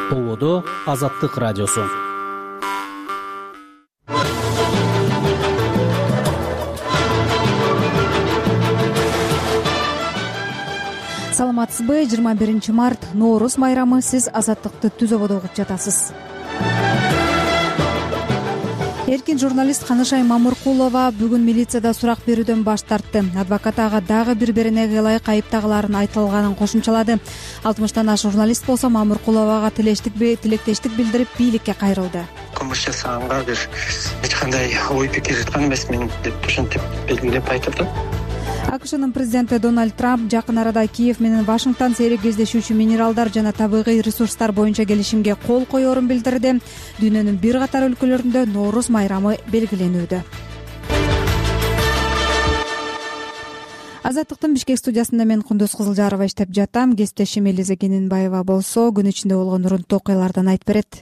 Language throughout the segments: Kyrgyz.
Болоодо Азаттык радиосу. Саламатсызбы? 21 март Нооруз майрамы. Сиз Азаттыкты түз ободо угуп жатасыз. Эркин журналист Канышай Мамыркулова бүгүн милицияда сурак берүүдөн баш тартты. Адвокат ага дагы бир-бирине ылайык айыптагыларын айтылганын кошумчалады. 60тан ашык журналист болсо Мамыркуловага тилектештик билдирип бийликке кайрылды. Кылмыш жасаганга эч кандай ой пикир жаткан эмесмин деп ушинтип белгилеп айтылды. АКШнын президенти Дональд Трамп жакын арада Киев менен Вашингтон сейрек кездешүүчү минералдар жана табигый ресурстар боюнча келишимге кол коерун билдирди. Дүйнөнүн бир катар өлкөлөрүндө Нооруз майрамы белгиленүүдө. Азаттыктын Бишкек студиясында мен Кундуз Кызылжарова иштеп жатам. Кесиптешим Элиза Кененбаева болсо күн ичинде болгон урунттуу окуялардан айтып берет.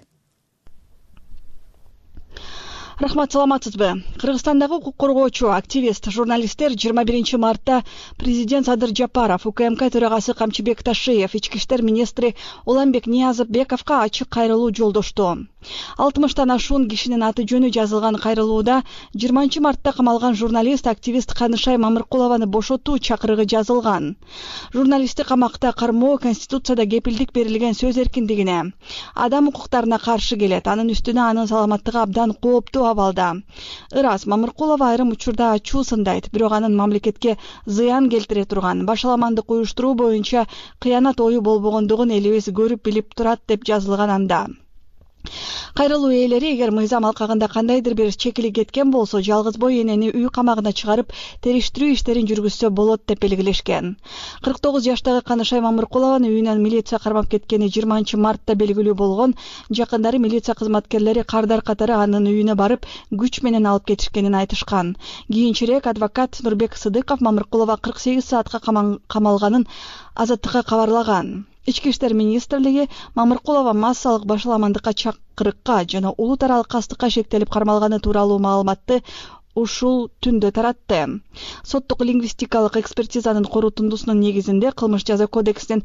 Рахмат, саламатсызбы? Кыргызстандагы укук коргоочу, активист, журналисттер 21 мартта президент Садыр Жапаров, УКМК төрагасы Камчыбек Ташиев, ички иштер министри Уланбек Ниязовбековго ачык кайрылуу жолдошту. 60тан ашуун кишинин аты жөнү жазылган кайрылууда 20 мартта камалган журналист, активист Канышай Мамыркулованы бошотуу чакырыгы жазылган. Журналистти камакта кармоо Конституцияда кепилдик берилген сөз эркиндигине, адам укуктарына каршы келет. Анын үстүнө анын саламаттыгы абдан кооптуу абалда. Ырас, Мамыркулова айрым учурда ачуу сындайт, бирок анын мамлекетке зыян келтире турган, башаламандык уюштуруу боюнча кыянат ою болбогондугун элибиз көрүп билип турат деп жазылган анда. Кайрылуу ээлери эгер мыйзам алкагында кандайдыр бир чекили кеткен болсо, жалгыз бой энени үй камагына чыгарып, териштирүү иштерин жүргүзсө болот деп белгилешкен. 49 жаштагы Канышай Мамыркулованы үйүнөн милиция кармап кеткени 20 мартта белгилүү болгон. Жакындары милиция кызматкерлери кардар катары анын үйүнө барып, күч менен алып кетишкенин айтышкан. Кийинчерээк адвокат Нурбек Сыдыков Мамыркулова 48 саатка камалганын Азаттыкка кабарлаган. Ички иштер министрлиги Мамыркулова массалык башаламандыкка чакырыкка жана улут аралык кастыкка шектелип кармалганы тууралуу маалыматты ушул түндө таратты. Соттук лингвистикалык экспертизанын корутундусунун негизинде Кылмыш жаза кодексинин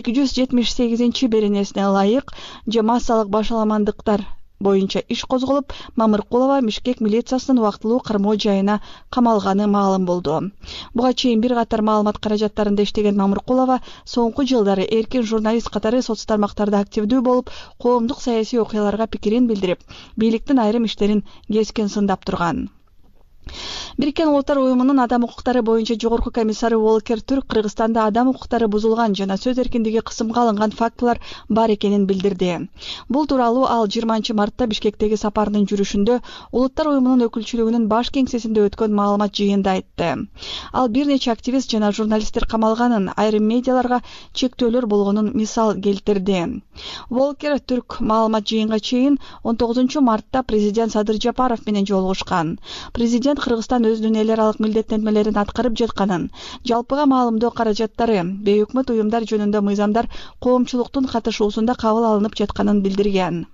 278 беренесине ылайык массалык башаламандыктар боюнча иш козголуп, Мамыркулова Бишкек милициясынын убактылуу кармоо жайына камалганы маалым болду. Буга чейин бир катар маалымат каражаттарында иштеген Мамыркулова соңку жылдары эркин журналист катары соц тармактарда активдүү болуп, коомдук саясий окуяларга пикирин билдирип, бийликтин айрым иштерин кескен сындап турган. Бириккен Улуттар уюмунун адам укуктары боюнча жогорку комиссары Волкер Түрк Кыргызстанда адам укуктары бузулган жана сөз эркиндиги кысымга алынган фактылар бар экенин билдирди. Бул тууралуу ал 20 мартта Бишкектеги сапарынын жүрүшүндө Улуттар уюмунун өкүлчүлүгүнүн баш кеңсесинде өткөн маалымат жыйынында айтты. Ал бир нече активист жана журналисттер камалганын, айрым медиаларга чектөөлөр болгонун мисал келтирди. Волкер Түрк маалымат жыйынга чейин 19 мартта президент Садыр Жапаров менен жолугушкан. Президент Кыргызстан өзүнүн эл аралык милдеттенмелерин аткарып жатканын, жалпыга маалымдоо каражаттары, бейөкмөт уюмдар жөнүндө мыйзамдар коомчулуктун катышуусунда кабыл алынып жатканын билдирген.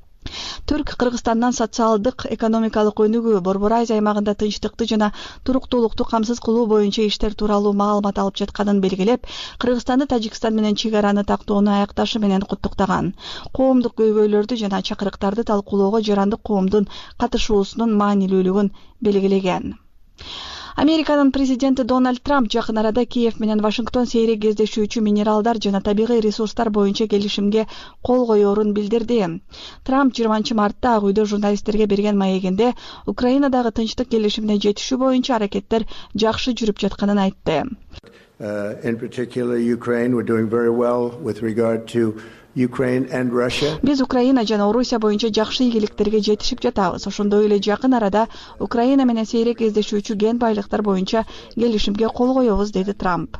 Түрк Кыргызстандан социалдык, экономикалык өнүгүү, Борбор Азия аймагында тынчтыкты жана туруктуулукту камсыз кылуу боюнча иштер тууралуу маалымат алып жатканын белгилеп, Кыргызстанды Тажикстан менен чек араны тактоону аякташы менен куттуктаган. Коомдук көйгөйлөрдү жана чакырыктарды талкуулоого жарандык коомдун катышуусунун маанилүүлүгүн белгилеген. Американын президенти Дональд Трамп жакын арада Киев менен Вашингтон сейрек кездешүүчү минералдар жана табигый ресурстар боюнча келишимге кол коерун билдирди. Трамп 20 мартта Ак үйдө журналисттерге берген маегинде Украинадагы тынчтык келишимине жетишүү боюнча аракеттер жакшы жүрүп жатканын айтты. In particular, Ukraine, we're doing very well with regard to Ukraine and Russia. Биз Украина жана Орусия боюнча жакшы ийгиликтерге жетишип жатабыз. Ошондой эле жакын арада Украина менен сейрек кездешүүчү кен байлыктар боюнча келишимге кол коебуз, деди Трамп.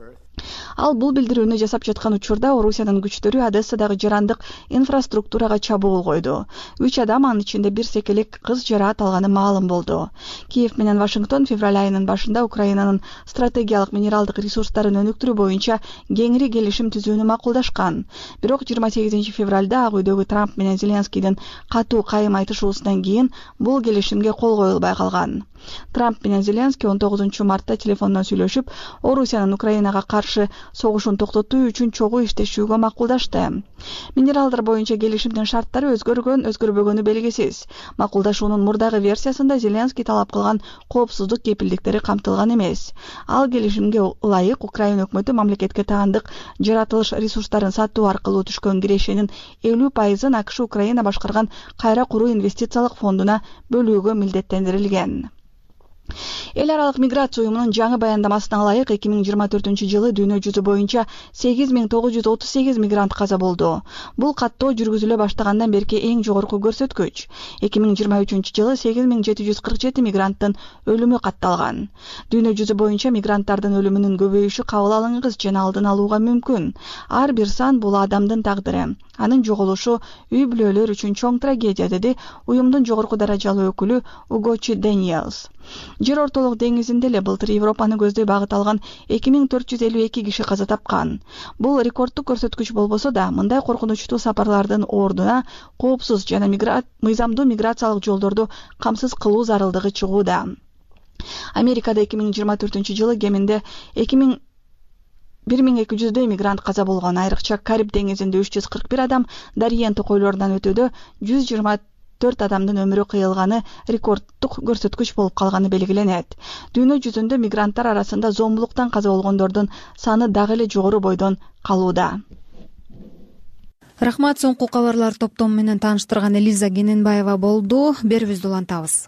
Ал бул билдирүүнү жасап жаткан учурда Орусиянын күчтөрү Одессадагы жарандык инфраструктурага чабуул койду. 3 адам, анын ичинде бир секелек кыз жараат алганы маалым болду. Киев менен Вашингтон февраль айынын башында Украинанын стратегиялык минералдык ресурстарын өнүктүрүү боюнча кеңири келишим түзүүнү макулдашкан. Бирок 28 февралда Ак үйдөгү Трамп менен Зеленскийдин катуу кайым айтышуусунан кийин бул келишимге кол коюлбай калган. Трамп менен Зеленский 19 мартта телефондон сүйлөшүп, Орусиянын Украинага каршы каршы согушун токтотуу үчүн чогуу иштешүүгө макулдашты. Минералдар боюнча келишимдин шарттары өзгөрбөгөнү белгисиз. Макулдашуунун мурдагы версиясында Зеленский талап кылган коопсуздук кепилдиктери камтылган эмес. Ал келишимге ылайык Украина өкмөтү мамлекетке таандык жаратылыш ресурстарын сатуу аркылуу түшкөн кирешенин 50%-ын АКШ Украина башкарган кайра куруу инвестициялык фондуна бөлүүгө милдеттендирилген. Эл аралык миграция уюмунун жаңы баяндамасына ылайык 2024-жылы дүйнө жүзү боюнча 8938 мигрант каза болду. Бул каттоо жүргүзүлө баштагандан берки эң жогорку көрсөткүч. 2023-жылы 8747 мигранттын өлүмү катталган. Дүйнө жүзү боюнча мигранттардын өлүмүнүн көбөйүшү кабыл алынгыс жана алдын алууга мүмкүн. Ар бир сан бул адамдын тагдыры. Анын жоголушу үй бүлөлөр үчүн чоң трагедия, деди уюмдун жогорку даражалуу өкүлү Угочи Дэниелс. Жер ортолук деңизинде эле былтыр Европаны көздөй багыт алган 2452 киши каза тапкан. Бул рекорддук көрсөткүч болбосо да, мындай коркунучтуу сапарлардын ордуна коопсуз жана мыйзамдуу миграциялык жолдорду камсыз кылуу зарылдыгы чыгууда. Америкада 2024-жылы кеминде 1200 мигрант каза болгон. Айрыкча Кариб деңизинде 341 адам, Дариен токойлорунан өтүүдө 124 адамдын өмүрү кыйылганы рекорддук көрсөткүч болуп калганы белгиленет. Дүйнө жүзүндө мигранттар арасында зомбулуктан каза болгондордун саны дагы эле жогору бойдон калууда. Рахмат, соңку кабарлар топтому менен тааныштырган Элиза Кененбаева болду. Берүүбүздү улантабыз.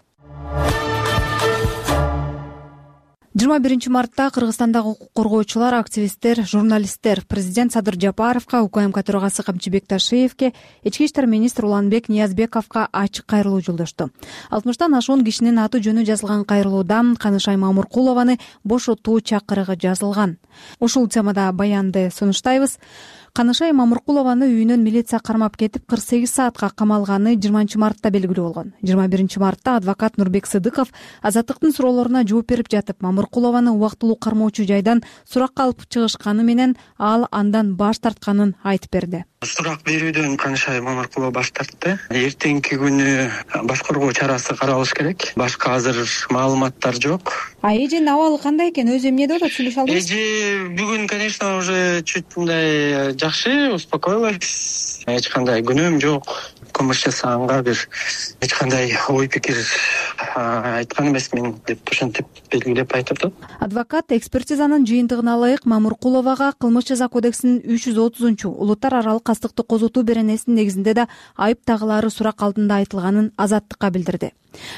21 мартта Кыргызстандагы укук коргоочулар, активисттер, журналисттер президент Садыр Жапаровго, УКМК төрагасы Камчыбек Ташиевке, Ички иштер министри Уланбек Ниязбековго ачык кайрылуу жолдошту. 60тан ашуун кишинин аты жөнү жазылган кайрылууда Канышай Мамуркулованы бошотуу чакырыгы жазылган. Ушул темада баянды сунуштайбыз. Канышай Мамуркулованы үйүнөн милиция кармап кетип 48 саатка камалганы 20 мартта белгилүү болгон. 21 мартта адвокат Нурбек Сыдыков азаттыктын суроолоруна жооп берип жатып, Мамуркулованы убактылуу кармоочу жайдан суракка алып чыгышканы менен ал андан баш тартканын айтып берди. Сурак берүүдөн Канышай Мамуркулова баш тартты. Эртеңки күнү баш коргоо чарасы каралыш керек. Башка азыр маалыматтар жок. Эженин абалы кандай экен? Өзү эмне деп атат, сүйлөшө албайсызбы? Эже бүгүн, конечно, уже чуть мындай жакшы, успокоилась. Эч кандай күнөөм жок. Кылмыш жасаганга бир эч кандай ой пикир айткан эмесмин деп ошентип белгилеп айтып. Адвокат экспертизанын жыйынтыгына ылайык Мамуркуловага Кылмыш жаза кодексинин 330 улуттар аралык кастыкты козотуу беренесинин негизинде да айып тагылары сурак алдында айтылганын азаттыкка билдирди.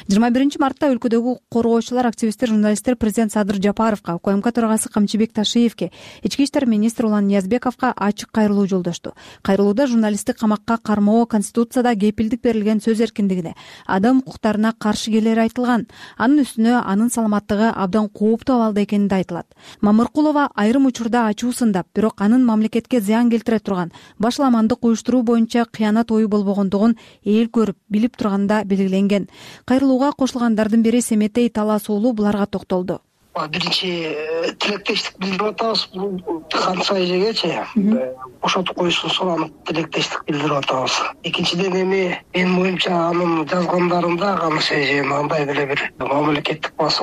21 мартта өлкөдөгү коргоочулар, активисттер, журналисттер президент Садыр Жапаровго, УКМК төрагасы Камчыбек Ташиевке, Ички иштер министри Улан Ниязбековго ачык кайрылуу жолдошту. Кайрылууда журналисттик камакка кармоо, Конституцияда кепилдик берилген сөз эркиндигине, адам укуктарына каршы келери айтылган. Анын үстүнө анын саламаттыгы абдан кооптуу абалда экени да айтылат. Мамуркулова айрым учурда ачуусундап, бирок анын мамлекетке зыян келтире турган башламандык уюштуруу боюнча кыянат ою болбогондугун эл көрүп, билип турганда белгиленген. Кайрылууга кошулгандардын бири Семетей Талас уулу буларга токтолду. Биринчи тилектештик билдирип атабыз. Канышай эжегечи бошотуп коюшун суранып тилектештик билдирип атабыз. Экинчиден менин оюмча анын жазгандарында Канышай эже андай деле бир мамлекеттик басып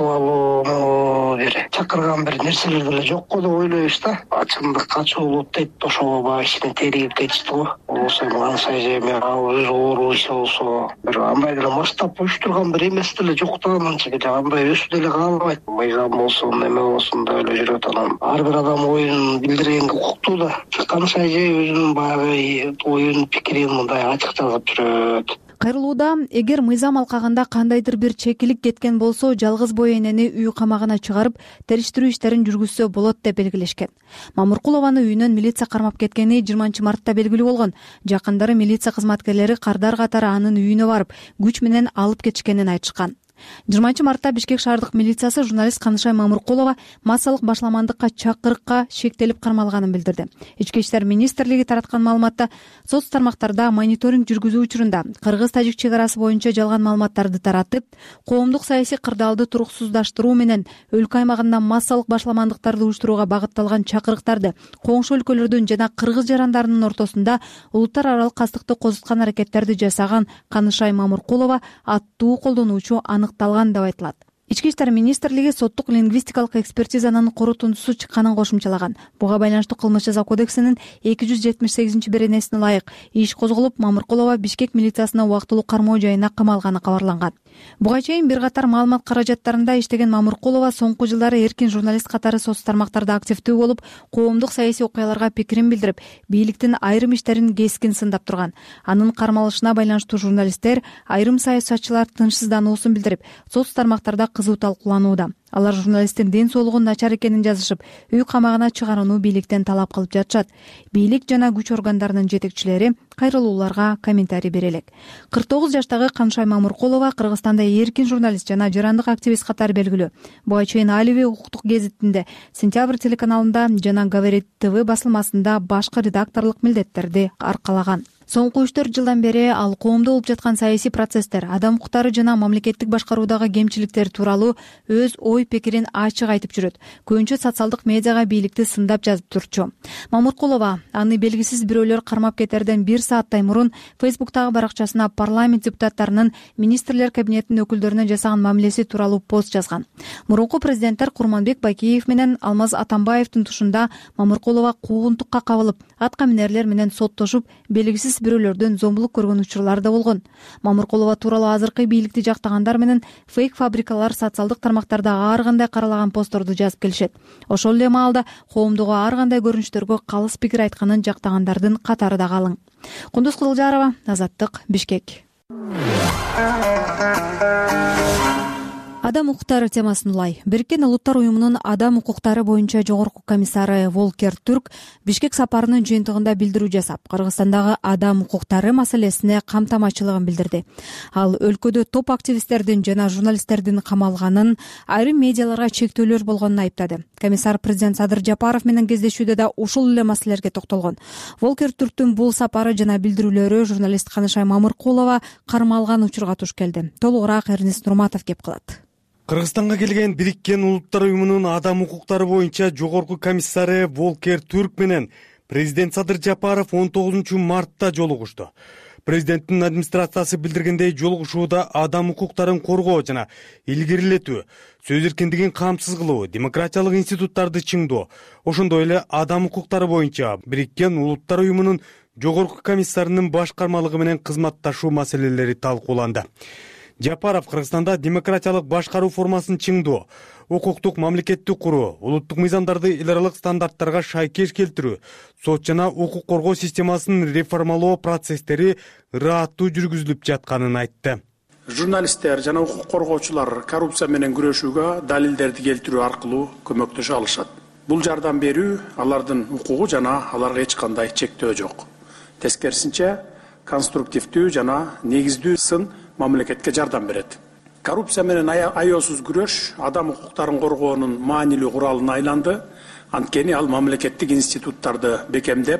алууну бир чакырган бир нерселер деле жок го деп ойлойбуз да. Ачымдык качуулук дейт, ошого баягы ичине теригип кетишти го. Ошо Канышай эже өз оору иши болсо бир андай деле масштаб уюштурган бир эмес деле жок да, анча андай өсүп деле калбайт. Болсун, эме болсун да эле жүрөт. Анан ар бир адам оюн билдиргенге укуктуу да. Канышай эже өзүнүн баягы оюн пикирин мындай ачык жазып жүрөт. Кайрылууда эгер мыйзам алкагында кандайдыр бир чекилик кеткен болсо, жалгыз бой энени үй камагына чыгарып, териштирүү иштерин жүргүзсө болот деп белгилешкен. Мамуркулованы үйүнөн милиция кармап кеткени 20 мартта белгилүү болгон. Жакындары милиция кызматкерлери кардар катары анын үйүнө барып, күч менен алып кетишкенин айтышкан. 20 мартта Бишкек шаардык милициясы журналист Канышай Мамуркулова массалык башламандыкка чакырыкка шектелип кармалганын билдирди. Ички иштер министрлиги тараткан маалыматта соц тармактарда мониторинг жүргүзүү учурунда кыргыз-тажик чек арасы боюнча жалган маалыматтарды таратып, коомдук саясий кырдаалды туруксуздаштыруу менен өлкө аймагында массалык башламандыктарды уюштурууга багытталган чакырыктарды коңшу өлкөлөрдүн жана кыргыз жарандарынын ортосунда улуттар аралык кастыкты козуткан аракеттерди жасаган Канышай Мамуркулова аттуу колдонуучу аныкталган деп айтылат. Ички иштер министрлиги соттук лингвистикалык экспертизанын корутундусу чыкканын кошумчалаган. Буга байланыштуу кылмыш жаза кодексинин 278-беренесине ылайык иш козголуп, Мамыркулова Бишкек милициясына убактылуу кармоо жайына камалганы кабарланган. Буга чейин бир катар маалымат каражаттарында иштеген Мамыркулова соңку жылдары эркин журналист катары соц тармактарда активдүү болуп, коомдук саясий окуяларга пикирин билдирип, бийликтин айрым иштерин кескин сындап турган. Анын кармалышына байланыштуу журналисттер, айрым саясатчылар тынчсыздануусун билдирип, соц тармактарда кызуу талкууланууда. Алар журналисттин ден соолугу начар экенин жазышып, үй камагына чыгарууну бийликтен талап кылып жатышат. Бийлик жана күч органдарынын жетекчилери кайрылууларга комментарий бере элек. 49 жаштагы Канышай Мамыркулова Кыргызстанда эркин журналист жана жарандык активист катары белгилүү. Буга чейин Алиби укуктук гезитинде, Сентябрь телеканалында жана Говорит ТВ басылмасында башкы редакторлук милдеттерди аркалаган. Соңку 3-4 жылдан бери ал коомдо болуп жаткан саясий процесстер, адам укуктары жана мамлекеттик башкаруудагы кемчиликтер тууралуу өз ой пикирин ачык айтып жүрөт. Көбүнчө социалдык медиага бийликти сындап жазып турчу. Мамыркулова аны белгисиз бирөөлөр кармап кетерден 1 сааттай мурун Фейсбуктагы баракчасына парламент депутаттарынын министрлер кабинетинин өкүлдөрүнө жасаган мамилеси тууралуу пост жазган. Мурунку президенттер Курманбек Байкеев менен Алмаз Атамбаевдин тушунда Мамыркулова куугунтукка кабылып, атка минерлер менен соттошуп, белгисиз бирөөлөрдөн зомбулук көргөн учурлар да болгон. Мамыркулова тууралуу азыркы бийликти жактагандар менен фейк фабрикалар социалдык тармактарда ар кандай каралаган постторду жазып келишет. Ошол эле маалда коомдогу ар кандай көрүнүштөргө калыс пикир айтканын жактагандардын катары да калың. Кундуз Кызылжарова, Азаттык, Бишкек. Адам укуктары темасын улай. Бириккен Улуттар уюмунун адам укуктары боюнча жогорку комиссары Волкер Түрк Бишкек сапарынын жыйынтыгында билдирүү жасап, Кыргызстандагы адам укуктары маселесине камтамачылыгын билдирди. Ал өлкөдө топ активисттердин жана журналисттердин камалганын, айрым медиаларга чектөөлөр болгонун айыптады. Комиссар президент Садыр Жапаров менен кездешүүдө да ушул эле маселелерге токтолгон. Волкер Түрктүн бул сапары жана билдирүүлөрү журналист Канышай Мамыркулова кармалган учурга туш келди. Толугураак Эрнест Нурматов кеп калат. Кыргызстанга келген Бириккен Улуттар уюмунун адам укуктары боюнча жогорку комиссары Волкер Түрк менен президент Садыр Жапаров 19 мартта жолугушту. Президенттин администрациясы билдиргендей, жолугушууда адам укуктарын коргоо жана илгерилетүү, сөз эркиндигин камсыз кылуу, демократиялык институттарды чыңдоо, ошондой эле адам укуктары боюнча Бириккен Улуттар уюмунун жогорку комиссарынын башкармалыгы менен кызматташуу маселелери талкууланды. Жапаров Кыргызстанда демократиялык башкаруу формасын чыңдоо, укуктук мамлекетти куруу, улуттук мыйзамдарды эл аралык стандарттарга шайкеш келтирүү, сот жана укук коргоо системасын реформалоо процесстери ырааттуу жүргүзүлүп жатканын айтты. Журналисттер жана укук коргоочулар коррупция менен күрөшүүгө далилдерди келтирүү аркылуу көмөктөшө алышат. Бул жардам берүү алардын укугу жана аларга эч кандай чектөө жок. Тескерисинче, конструктивдүү жана негиздүү сын мамлекетке жардам берет. Коррупция менен аеосуз күрөш адам укуктарын коргоонун маанилүү куралына айланды. Анткени ал мамлекеттик институттарды бекемдеп,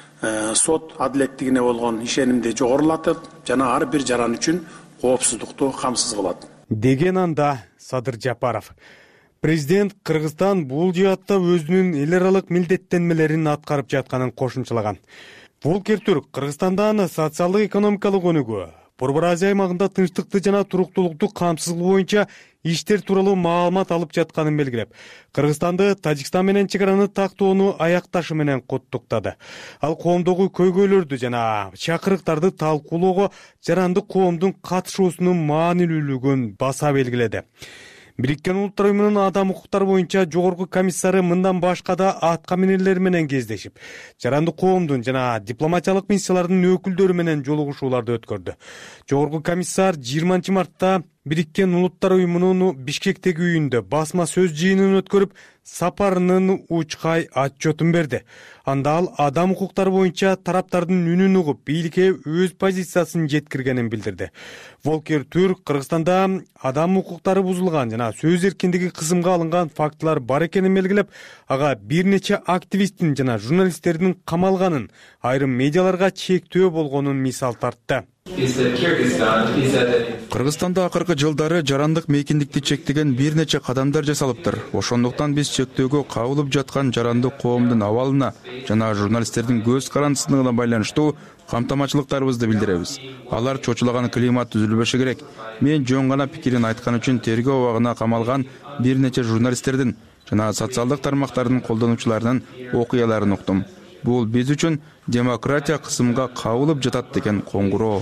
сот адилеттигине болгон ишенимди жогорулатып, жана ар бир жаран үчүн коопсуздукту камсыз кылат. Деген анда Садыр Жапаров. Президент Кыргызстан бул жаатта өзүнүн эл аралык милдеттенмелерин аткарып жатканын кошумчалаган. Волкер Түрк Кыргызстандан социалдык экономикалык өнүгүү, Борбор Азия аймагында тынчтыкты жана туруктуулукту камсыз кылуу боюнча иштер тууралуу маалымат алып жатканын белгилеп, Кыргызстанды Тажикстан менен чегараны тактоону аякташы менен куттуктады. Ал коомдогу көйгөйлөрдү жана чакырыктарды талкуулоого жарандык коомдун катышуусунун маанилүүлүгүн баса белгиледи. Бириккен Улуттар уюмунун адам укуктары боюнча жогорку комиссары мындан башка да атка минерлер менен кездешип, жарандык коомдун жана дипломатиялык миссиялардын өкүлдөрү менен жолугушууларды өткөрдү. Жогорку комиссар 20 мартта Бириккен Улуттар уюмунун Бишкектеги үйүндө басма сөз жыйынын өткөрүп, сапарынын учкай отчетун берди. Анда ал адам укуктары боюнча тараптардын үнүн угуп, бийликке өз позициясын жеткиргенин билдирди. Волкер Түрк Кыргызстанда адам укуктары бузулган жана сөз эркиндиги кысымга алынган фактылар бар экенин белгилеп, ага бир нече активисттин жана журналисттердин камалганын, айрым медиаларга чектөө болгонун мисал тартты. Кыргызстанда акыркы жылдары жарандык мейкиндикти чектеген бир нече кадамдар жасалыптыр. Ошондуктан биз чектөөгө кабылып жаткан жарандык коомдун абалына жана журналисттердин көз карандысыздыгына байланыштуу камтамачылыктарыбызды билдиребиз. Алар чочулаган климат түзүлбөшү керек. Мен жөн гана пикирин айткан үчүн тергөө абагына камалган бир нече журналисттердин жана социалдык тармактардын колдонуучуларынын окуяларын уктум. Бул биз үчүн демократия кысымга кабылып жатат деген коңгуроо,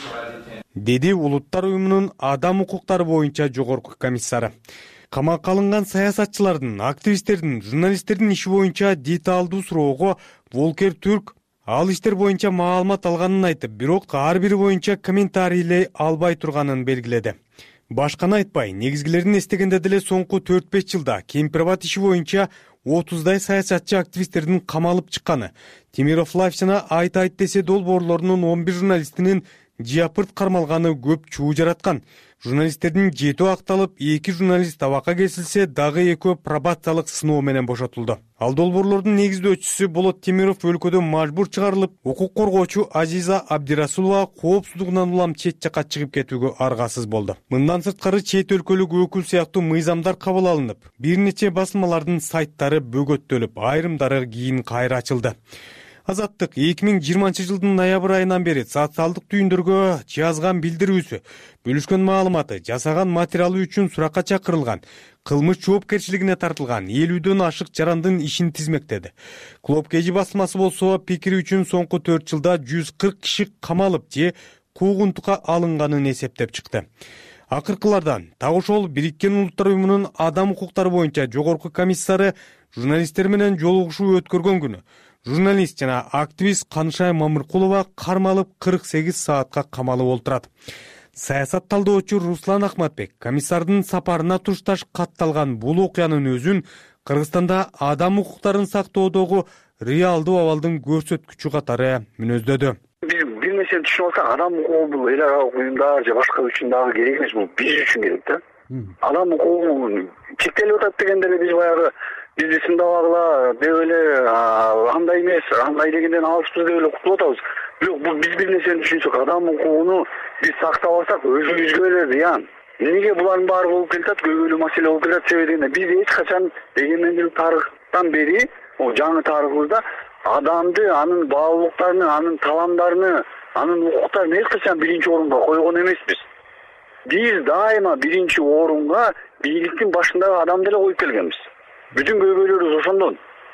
деди Улуттар уюмунун адам укуктары боюнча жогорку комиссары. Камакка алынган саясатчылардын, активисттердин, журналисттердин иши боюнча деталдуу суроого Волкер Түрк ал иштер боюнча маалымат алганын айтып, бирок ар бири боюнча комментарийлей албай турганын белгиледи. Башканы айтпай, негизгилерин эстегенде деле соңку 4-5 жылда Кемпирабад иши боюнча 30дай саясатчы активисттердин камалып чыкканы, Темиров Лайф жана Айт десе долбоорлорунун 11 журналистинин жапырт кармалганы көп чуу жараткан. Журналисттердин 7 акталып, 2 журналист абакка кесилсе, дагы 2 пробациялык сыноо менен бошотулду. Ал долбоорлордун негиздөөчүсү Болот Темиров өлкөдөн мажбур чыгарылып, укук коргоочу Азиза Абдирасулова коопсуздугунан улам чет жакка чыгып кетүүгө аргасыз болду. Мындан сырткары чет өлкөлүк өкүл сыяктуу мыйзамдар кабыл алынып, бир нече басмалардын сайттары бөгөттөлүп, айрымдары кийин кайра ачылды. Азаттык 2020 жылдын ноябрь айынан бери социалдык түйүндөргө жазган билдирүүсү, бөлүшкөн маалыматы, жасаган материалы үчүн суракка чакырылган, кылмыш жоопкерчилигине тартылган 50дөн ашык жарандын ишин тизмектеди. Клоп Кежи басмасы болсо, пикири үчүн соңку 4 жылда 140 киши камалып же куугунтукка алынганын эсептеп чыкты. Акыркылардан так ошол Бириккен Улуттар уюмунун адам укуктары боюнча жогорку комиссары журналисттер менен жолугушуу өткөргөн күнү журналист жана активист Канышай Мамыркулова кармалып 48 саатка камалып олтурат. Саясат талдоочу Руслан Ахматбек комиссардын сапарына тушташ катталган бул окуянын өзүн Кыргызстанда адам укуктарын сактоодогу реалдуу абалдын көрсөткүчү катары мүнөздөдү. Биз бир нерсени түшүнүп алсак, адам укугу бул эл аралык уюмдар же башка үчүн дагы керек эмес, бул биз үчүн керек да. Адам укугу чектелип атат дегенде эле биз баягы бизди сындабагыла деп эле андай эмес, андай дегенден алыспыз деп эле кутулуп атабыз. Бирок бул биз бир нерсени түшүнсөк, адам укугуну биз сактап алсак өзүбүзгө эле зыян. Эмнеге булардын баары болуп келатат, көйгөйлүү маселе болуп келатат себеби дегенде биз эч качан эгемендик тарыхтан бери, жаңы тарыхыбызда адамды, анын баалуулуктарын, анын таламдарын, анын укуктарын эч качан биринчи орунга койгон эмеспиз. Биз дайыма биринчи орунга бийликтин башындагы адамды эле коюп келгенбиз. Бүтүн көйгөйлөрүбүз ошондон.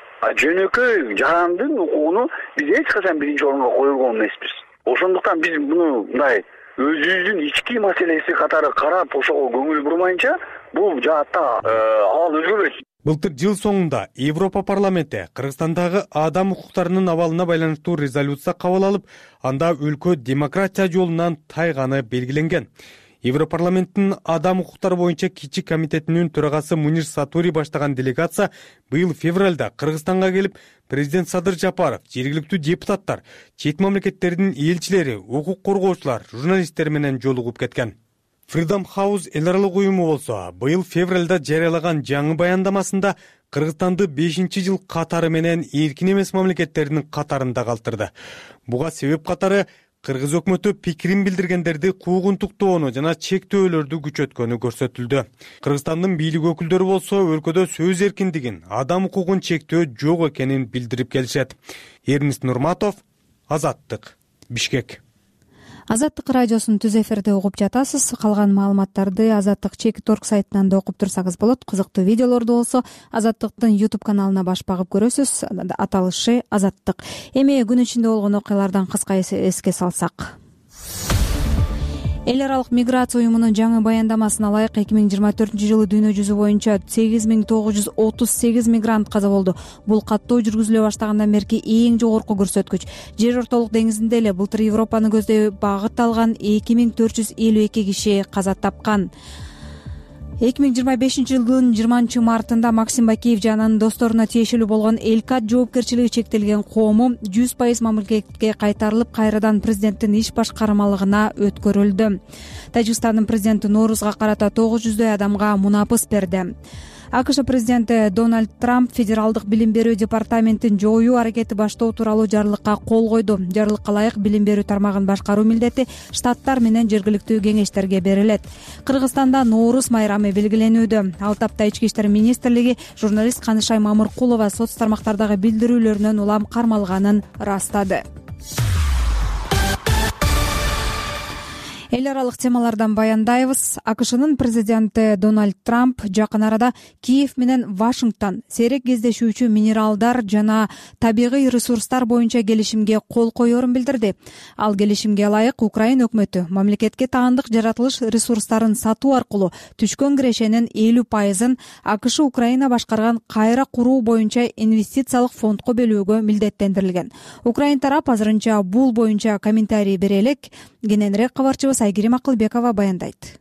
Жөнөкөй жарандын укугуну биз эч качан биринчи орунга койгон эмеспиз. Ошондуктан биз муну мындай өзүбүздүн ички маселеси катары карап, ошого көңүл бурмайынча бул жаатта абал өзгөрбөйт. Былтыр жыл соңунда Европа парламенти Кыргызстандагы адам укуктарынын абалына байланыштуу резолюция кабыл алып, анда өлкө демократия жолунан тайганы белгиленген. Европарламенттин адам укуктары боюнча кичи комитетинин төрагасы Мунир Сатури баштаган делегация быйыл февралда Кыргызстанга келип, президент Садыр Жапаров, жергиликтүү депутаттар, чет мамлекеттердин элчилери, укук коргоочулар, журналисттер менен жолугуп кеткен. Freedom House эл аралык уюму болсо, быйыл февралда жарыялаган жаңы баяндамасында Кыргызстанды 5-жыл катары менен эркин эмес мамлекеттердин катарында калтырды. Буга себеп катары Кыргыз өкмөтү пикирин билдиргендерди куугунтуктоону жана чектөөлөрдү күчөткөнү көрсөтүлдү. Кыргызстандын бийлик өкүлдөрү болсо өлкөдө сөз эркиндигин, адам укугун чектөө жок экенин билдирип келишет. Эрнест Нурматов, Азаттык, Бишкек. Азаттык радиосунун түз эфирде угуп жатасыз. Калган маалыматтарды Азаттык Чекит.орг сайтынан да окуп турсаңыз болот. Кызыктуу видеолорду болсо Азаттыктын YouTube каналына баш багып көрөсүз. Аталышы Азаттык. Эми күн ичинде болгон окуялардан кыска эске салсак. Эл аралык миграция уюмунун жаңы баяндамасына ылайык 2024-жылы дүйнө жүзү боюнча 8938 мигрант каза болду. Бул каттоо жүргүзүлө баштагандан берки эң жогорку көрсөткүч. Жер ортолук деңизинде эле былтыр Европаны көздөй багыт алган 2452 киши каза тапкан. 2025-жылдын 20-мартында Максим Бакиев жана анын досторуна тиешелүү болгон Элкат жоопкерчилиги чектелген коому 100% мамлекетке кайтарылып, кайрадан президенттин иш башкармалыгына өткөрүлдү. Тажикстандын президенти Ноорузга карата 900дөй адамга мунапыс берди. акш президенти Дональд Трамп федералдык билим берүү департаментин жоюу аракети баштоо тууралуу жарлыкка кол койду. Жарлыкка ылайык билим берүү тармагын башкаруу милдети штаттар менен жергиликтүү кеңештерге берилет. Кыргызстанда Нооруз майрамы белгиленүүдө. Ал тапта ички иштер министрлиги журналист Канышай Мамыркулова соц тармактардагы билдирүүлөрүнөн улам кармалганын ырастады. Эл аралык темалардан баяндайбыз. АКШнын президенти Дональд Трамп жакын арада Киев менен Вашингтон сейрек кездешүүчү минералдар жана табигый ресурстар боюнча келишимге кол коерун билдирди. Ал келишимге ылайык Украина өкмөтү мамлекетке таандык жаратылыш ресурстарын сатуу аркылуу түшкөн кирешенин 50%-ын АКШ Украина башкарган кайра куруу боюнча инвестициялык фондко бөлүүгө милдеттендирилген. Украин тарап азырынча бул боюнча комментарий бере элек. Кененирээк кабарчыбыз Айгерим Акылбекова баяндайт.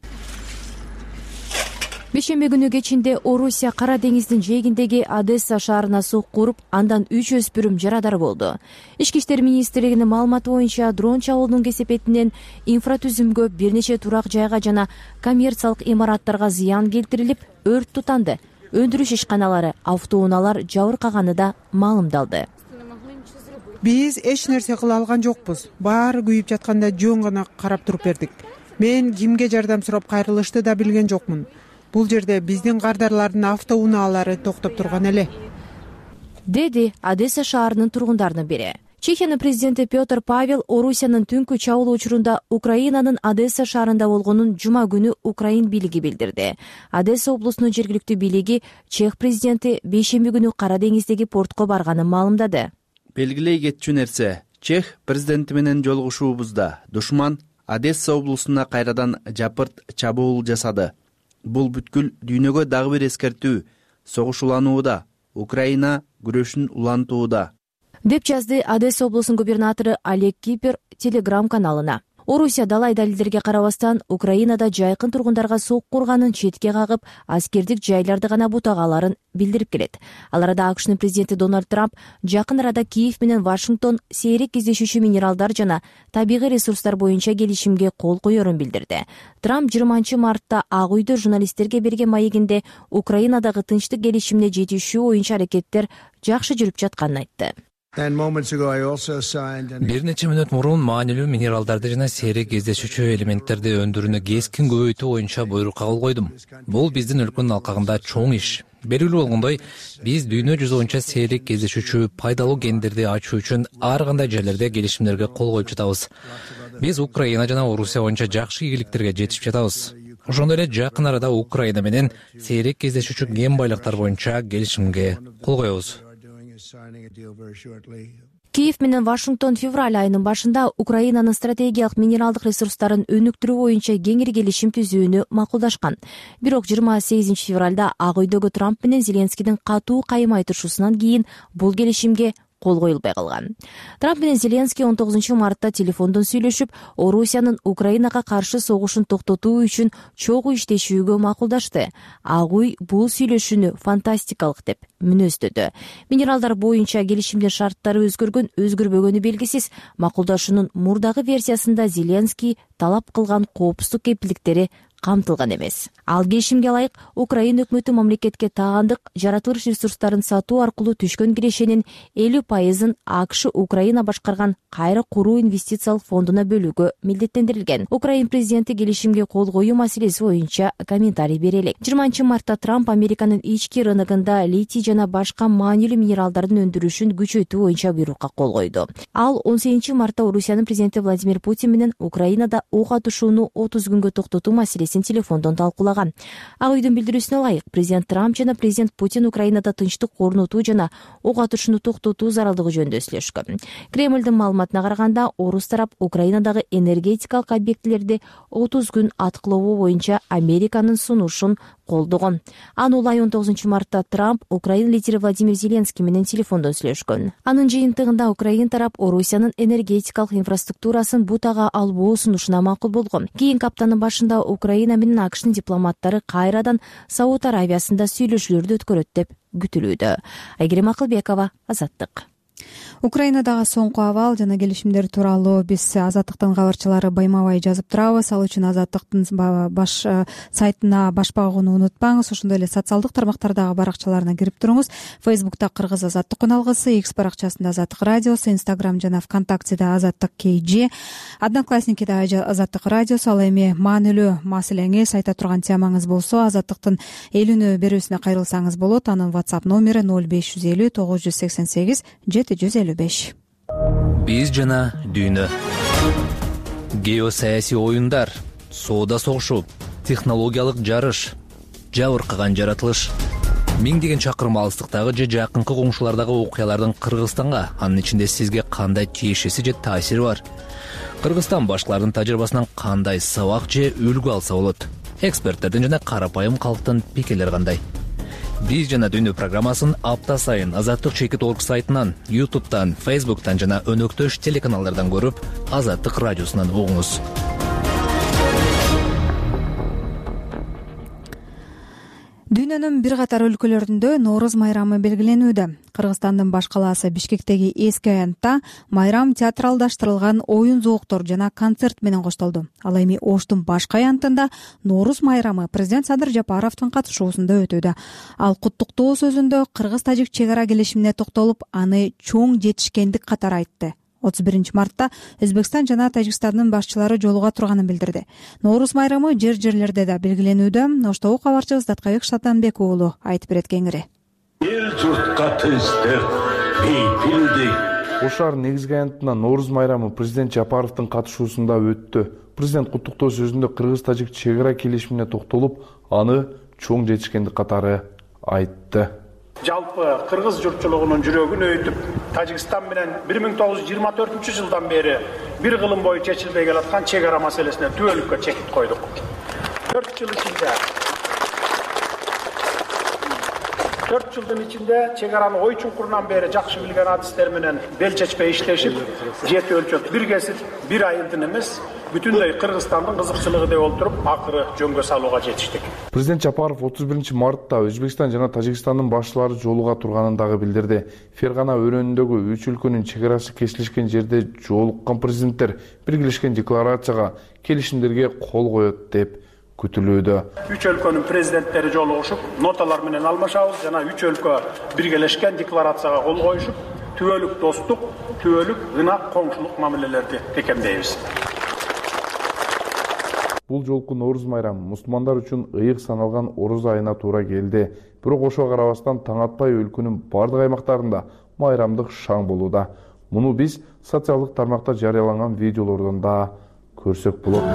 Бейшемби күнү кечинде Орусия Кара деңиздин жээгиндеги Одесса шаарына сокку уруп, андан 3 өспүрүм жарадар болду. Ички иштер министрлигинин маалыматы боюнча дрон чабуулдун кесепетинен инфратүзүмгө, бир нече турак жайга жана коммерциялык имараттарга зыян келтирилип, өрт тутанды. Өндүрүш ишканалары, автоунаалар жабыркаганы да маалымдалды. Биз эч нерсе кыла алган жокпуз. Баары күйүп жатканда жөн гана карап туруп бердик. Мен кимге жардам сурап кайрылышты да билген жокмун. Бул жерде биздин кардарлардын автоунаалары токтоп турган эле, деди Одесса шаарынын тургундарынын бири. Чехиянын президенти Петр Павел Орусиянын түнкү чабуул учурунда Украинанын Одесса шаарында болгонун жума күнү Украин бийлиги билдирди. Одесса облусунун жергиликтүү бийлиги Чех президенти бейшемби күнү Кара деңиздеги портко барганын маалымдады. Белгилей кетчү нерсе, Чех президенти менен жолугушуубузда душман Одесса облусуна кайрадан жапырт чабуул жасады. Бул бүткүл дүйнөгө дагы бир эскертүү. Согуш уланууда, Украина күрөшүн улантууда, деп жазды Одесса облусунун губернатору Олег Кипер телеграм каналына. Орусия далай далилдерге карабастан Украинада жайкын тургундарга сокку урганын четке кагып, аскердик жайларды гана бутагаларын билдирип келет. Ал арада АКШнын президенти Дональд Трамп жакын арада Киев менен Вашингтон сейрек кездешүүчү минералдар жана табигый ресурстар боюнча келишимге кол коерун билдирди. Трамп 20 мартта Ак үйдө журналисттерге берген маегинде Украинадагы тынчтык келишимине жетишүү боюнча аракеттер жакшы жүрүп жатканын айтты. Бир нече мүнөт мурун маанилүү минералдарды жана сейрек кездешүүчү элементтерди өндүрүүнү кескин көбөйтүү боюнча буйрук кабыл койдум. Бул биздин өлкөнүн алкагында чоң иш. Белгилүү болгондой, биз дүйнө жүзү боюнча сейрек кездешүүчү пайдалуу кендерди ачуу үчүн ар кандай жерлерде келишимдерге кол коюп жатабыз. Биз Украина жана Орусия боюнча жакшы ийгиликтерге жетип жатабыз. Ошондой эле жакын арада Украина менен сейрек кездешүүчү кен байлыктар боюнча келишимге кол коебуз. Киев менен Вашингтон февраль айынын башында Украинанын стратегиялык минералдык ресурстарын өнүктүрүү боюнча кеңири келишим түзүүнү макулдашкан. Бирок 28 февралда Ак үйдөгү Трамп менен Зеленскийдин катуу кайым айтышуусунан кийин бул келишимге кол коюлбай калган. Трамп менен Зеленский 19 мартта телефондон сүйлөшүп, Орусиянын Украинага каршы согушун токтотуу үчүн чогуу иштешүүгө макулдашты. Ак үй бул сүйлөшүүнү фантастикалык деп мүнөздөдү. Минералдар боюнча келишимдин шарттары өзгөргөн, өзгөрбөгөнү белгисиз. Макулдашуунун мурдагы версиясында Зеленский талап кылган коопсуздук кепилдиктери камтылган эмес. Ал келишимге ылайык Украина өкмөтү мамлекетке таандык жаратылыш ресурстарын сатуу аркылуу түшкөн кирешенин 50%-ын АКШ Украина башкарган кайра куруу инвестициялык фондуна бөлүүгө милдеттендирилген. Украин президенти келишимге кол коюу маселеси боюнча комментарий бере элек. 20 мартта Трамп Американын ички рыногунда литий жана башка маанилүү минералдардын өндүрүшүн күчөйтүү боюнча буйрукка кол койду. Ал 18 мартта Орусиянын президенти Владимир Путин менен Украинада ок атышууну 30 күнгө токтотуу маселесин телефондон талкуулаган. Ак үйдүн билдирүүсүнө ылайык, президент Трамп жана президент Путин Украинада тынчтык орнотуу жана ок атышууну токтотуу зарылдыгы жөнүндө сүйлөшкөн. Кремлдин маалыматына караганда, орус тарап Украинадагы энергетикалык объектилерди 30 күн аткылоо боюнча Американын сунушун колдогон. Аны улай 19 мартта Трамп Украина лидери Владимир Зеленский менен телефондон сүйлөшкөн. Анын жыйынтыгында Украин тарап Орусиянын энергетикалык инфраструктурасын бутага албоо сунушуна макул болгон. Кийинки аптанын башында Украина менен АКШнын дипломаттары кайрадан Сауд Аравиясында сүйлөшүүлөрдү өткөрөт деп күтүлүүдө. Айгерим Акылбекова, Азаттык. Украинадагы соңку абал жана келишимдер тууралуу биз Азаттыктын кабарчылары байма-бай жазып турабыз. Ал үчүн Азаттыктын баш сайтына баш багууну унутпаңыз. Ошондой эле социалдык тармактардагы баракчаларына кирип туруңуз. Фейсбукта Кыргыз Азаттык каналгысы, X баракчасында Азаттык радиосу, Instagram жана ВКонтактеде Азаттык KG, Одноклассникиде Азаттык радиосу. Ал эми маанилүү маселеңиз, айта турган темаңыз болсо Азаттыктын эл үнү берүүсүнө кайрылсаңыз болот. Анын WhatsApp номери 0550 988 755. Биз жана дүйнө. Геосаясий оюндар, соода согушу, технологиялык жарыш, жабыркаган жаратылыш. Миңдеген чакырым алыстыктагы же жакынкы коңшулардагы окуялардын Кыргызстанга, анын ичинде сизге кандай тиешеси же таасири бар? Кыргызстан башкалардын тажрыйбасынан кандай сабак же үлгү алса болот? Эксперттердин жана карапайым калктын пикирлери кандай? Биз жана дүйнө программасын апта сайын Азаттык.org сайтынан, YouTube'дан, Facebook'тан жана өнөктөш телеканалдардан көрүп, Азаттык радиосунан угуңуз. Дүйнөнүн бир катар өлкөлөрүндө Нооруз майрамы белгиленүүдө. Кыргызстандын баш калаасы Бишкектеги эски аянтта майрам театралдаштырылган оюн зооктор жана концерт менен коштолду. Ал эми Оштун башка аянтында Нооруз майрамы президент Садыр Жапаровдун катышуусунда өтүүдө. Ал куттуктоо сөзүндө кыргыз-тажик чек ара келишимине токтолуп, аны чоң жетишкендик катары айтты. 31 мартта Өзбекстан жана Тажикстандын башчылары жолуга турганын билдирди. Нооруз майрамы жер-жерлерде да белгиленүүдө. Оштогу кабарчыбыз Даткабек Шатанбек уулу айтып берет кеңири. Эл журтка тынчтык, бейпилдик. Ош шаар негизги аянтына Нооруз майрамы президент Жапаровдун катышуусунда өттү. Президент куттуктоо сөзүндө кыргыз-тажик чек ара келишимине токтолуп, аны чоң жетишкендик катары айтты. Жалпы кыргыз журтчулугунун жүрөгүн өйтүп, Тажикстан менен 1924-жылдан бери бир кылым бою чечилбей келаткан чек ара маселесине түбөлүккө чекит койдук. 4 жылдын ичинде чек араны ой чуңкурунан бери жакшы билген адистер менен бел чечпей иштешип, жети өлчөт бир кесип, бир айылдын эмес, бүтүндөй Кыргызстандын кызыкчылыгы деп олтуруп, акыры жөнгө салууга жетиштик. Президент Жапаров 31 мартта Өзбекстан жана Тажикстандын башчылары жолуга турганын дагы билдирди. Фергана өрөөнүндөгү 3 өлкөнүн чек арасы кесилишкен жерде жолуккан президенттер биргелешкен декларацияга, келишимдерге кол коет деп күтүлүүдө. 3 өлкөнүн президенттери жолугушуп, ноталар менен алмашабыз жана 3 өлкө биргелешкен декларацияга кол коюшуп, түбөлүк достук, түбөлүк ынак коңшулук мамилелерди бекемдейбиз. Бул жолку Нооруз майрамы мусулмандар үчүн ыйык саналган Ороз айына туура келди. Бирок ошого карабастан таң атпай өлкөнүн бардык аймактарында майрамдык шаң болууда. Муну биз социалдык тармакта жарыяланган видеолордон да көрсөк болот.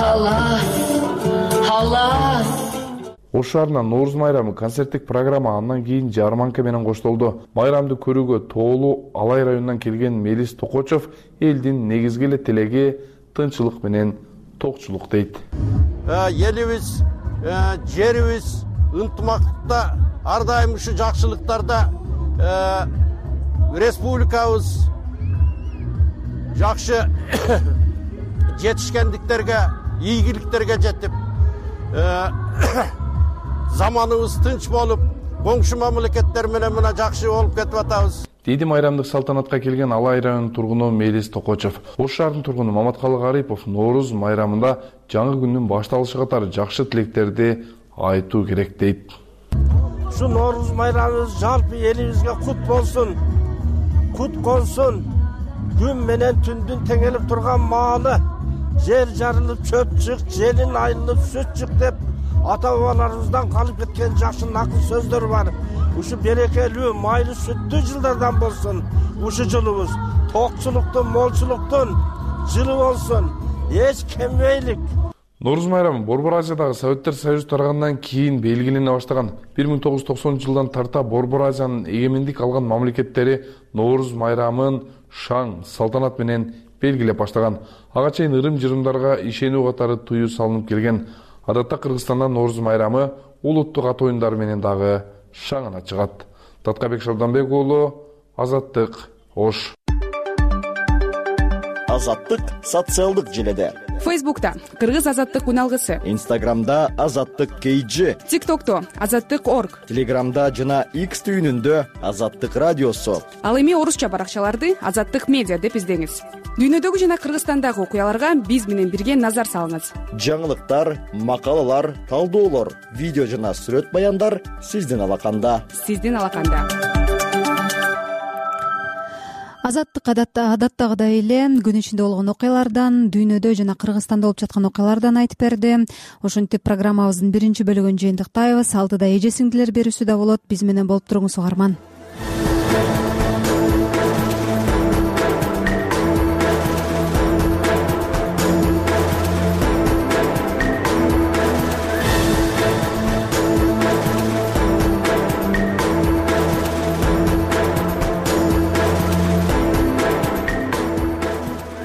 Ош шаарына Нооруз майрамы концерттик программа андан кийин жарманка менен коштолду. Майрамды көрүүгө Тоолу Алай районунан келген Мелис Токочов элдин негизги эле тилеги тынччылык менен токчулук дейт. Элибиз, жерибиз ынтымакта, ар дайым ушу жакшылыктарда республикабыз жакшы жетишкендиктерге, ийгиликтерге жетип, заманыбыз тынч болуп, коңшу мамлекеттер менен мына жакшы болуп кетип атабыз. Дейди майрамдык салтанатка келген Алай районунун тургуну Мелис Токочов. Ош шаарынын тургуну Маматкалы Гарипов Нооруз майрамында жаңы күндүн башталышы катары жакшы тилектерди айтуу керек дейт. Ушу Нооруз майрамыбыз жалпы элибизге кут болсун, кут консун. Күн менен түндүн теңелип турган маалы, жер жарылып чөп чык, желин айылып сүт чык деп ата-бабаларыбыздан калып кеткен жакшы накыл сөздөр бар. Ушу берекелүү, майлуу, сүттүү жылдардан болсун. Ушу жылыбыз токчулуктун, молчулуктун жылы болсун. Эч кембейлик. Нооруз майрамы Борбор Азиядагы Советтер Союзу таргандан кийин белгилене баштаган. 1990-жылдан тарта Борбор Азиянын эгемендик алган мамлекеттери Нооруз майрамын шаң, салтанат менен белгилеп баштаган. Ага чейин ырым-жырымдарга ишенүү катары тыюу салынып келген. Адатта Кыргызстанда Нооруз майрамы улуттук ат оюндары менен дагы шаңына чыгат. Даткабек Шабданбек уулу, Азаттык, Ош. Азаттык социалдык желеде. Фейсбукта Кыргыз азаттык үн алгысы, Инстаграмда азаттык KG, ТикТокто азаттык.org, Телеграмда жана X түйүнүндө азаттык радиосу. Ал эми орусча баракчаларды азаттык медиа деп издеңиз. Дүйнөдөгү жана Кыргызстандагы окуяларга биз менен бирге назар салыңыз. Жаңылыктар, макалалар, талдоолор, видео жана сүрөт баяндар сиздин алаканда. Азаттык адаттагыдай эле күн ичинде болгон окуялардан, дүйнөдө жана Кыргызстанда болуп жаткан окуялардан айтып берди. Ошентип программабыздын биринчи бөлүгүн жыйынтыктайбыз. Алдыда эже сиңдилер берүүсү да болот. Биз менен болуп туруңуз угарман.